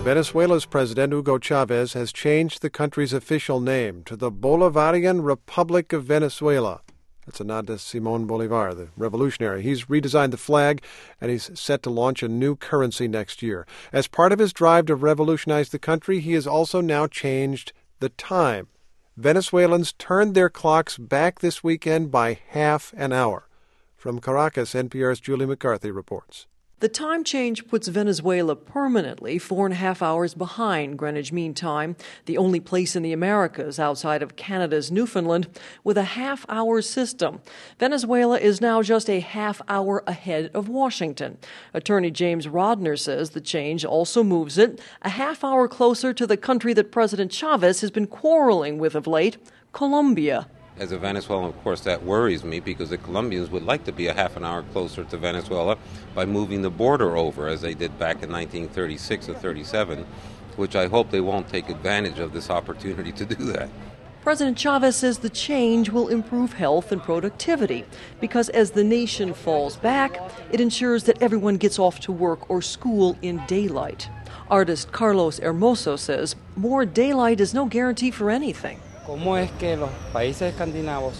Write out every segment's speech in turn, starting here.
Venezuela's President Hugo Chavez has changed the country's official name to the Bolivarian Republic of Venezuela. That's a nod to Simón Bolívar, the revolutionary. He's redesigned the flag, and he's set to launch a new currency next year. As part of his drive to revolutionize the country, he has also now changed the time. Venezuelans turned their clocks back this weekend by half an hour. From Caracas, NPR's Julie McCarthy reports. The time change puts Venezuela permanently 4.5 hours behind Greenwich Mean Time, the only place in the Americas outside of Canada's Newfoundland with a half-hour system. Venezuela is now just a half hour ahead of Washington. Attorney James Rodner says the change also moves it a half hour closer to the country that President Chavez has been quarreling with of late, Colombia. As a Venezuelan, of course, that worries me because the Colombians would like to be a half an hour closer to Venezuela by moving the border over, as they did back in 1936 or 37, which I hope they won't take advantage of this opportunity to do that. President Chavez says the change will improve health and productivity because as the nation falls back, it ensures that everyone gets off to work or school in daylight. Artist Carlos Hermoso says more daylight is no guarantee for anything. ¿Cómo es que los países escandinavos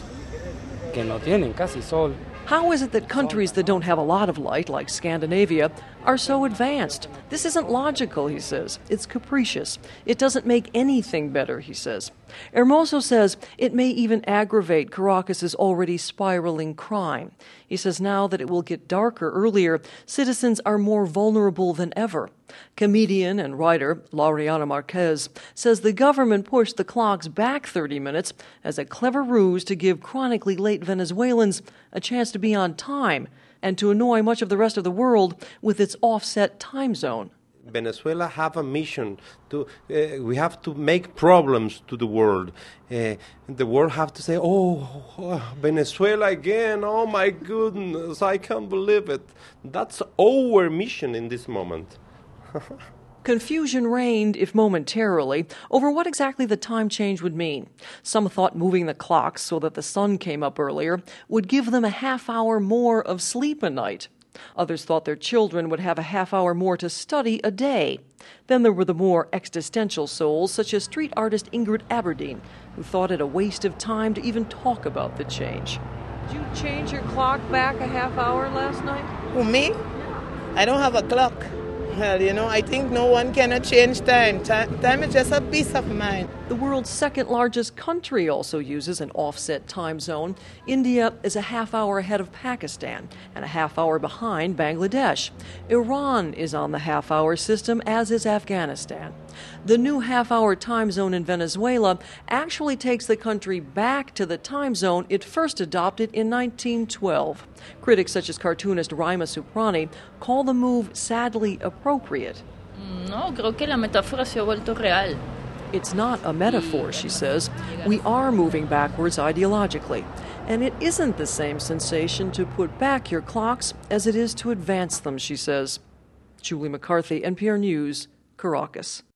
que no tienen casi sol? How is it that countries that don't have a lot of light, like Scandinavia, are so advanced? This isn't logical, he says. It's capricious. It doesn't make anything better, he says. Hermoso says it may even aggravate Caracas's already spiraling crime. He says now that it will get darker earlier, citizens are more vulnerable than ever. Comedian and writer Laureano Marquez says the government pushed the clocks back 30 minutes as a clever ruse to give chronically late Venezuelans a chance to be on time and to annoy much of the rest of the world with its offset time zone. Venezuela have a mission to we have to make problems to the world. The world have to say, oh, Venezuela again, oh my goodness, I can't believe it. That's our mission in this moment. Confusion reigned, if momentarily, over what exactly the time change would mean. Some thought moving the clocks so that the sun came up earlier would give them a half hour more of sleep a night. Others thought their children would have a half hour more to study a day. Then there were the more existential souls, such as street artist Ingrid Aberdeen, who thought it a waste of time to even talk about the change. Did you change your clock back a half hour last night? Who, me? I don't have a clock. Well, I think no one cannot change time. Time is just a peace of mind. The world's second largest country also uses an offset time zone. India is a half hour ahead of Pakistan and a half hour behind Bangladesh. Iran is on the half hour system, as is Afghanistan. The new half hour time zone in Venezuela actually takes the country back to the time zone it first adopted in 1912. Critics such as cartoonist Raima Suprani call the move sadly appropriate. No, creo que la metáfora se ha vuelto real. It's not a metaphor, she says. We are moving backwards ideologically. And it isn't the same sensation to put back your clocks as it is to advance them, she says. Julie McCarthy, NPR News, Caracas.